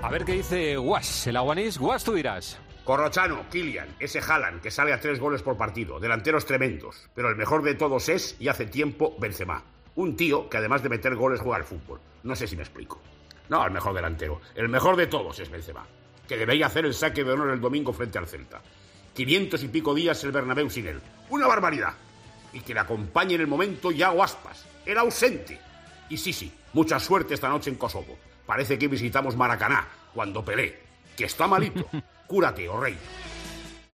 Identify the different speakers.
Speaker 1: A ver qué dice Guas, el aguanís. Guas, tú dirás.
Speaker 2: Corrochano, Kylian, ese Haaland que sale a 3 goles por partido, delanteros tremendos. Pero el mejor de todos es, y hace tiempo, Benzema. Un tío que además de meter goles juega al fútbol. No sé si me explico. No, el mejor delantero. El mejor de todos es Benzema, que debería hacer el saque de honor el domingo frente al Celta. 500 y pico días el Bernabéu sin él. ¡Una barbaridad! Y que le acompañe en el momento Iago Aspas. Era ausente. Y sí, mucha suerte esta noche en Kosovo. Parece que visitamos Maracaná, cuando Pelé, que está malito. Cúrate, oh rey.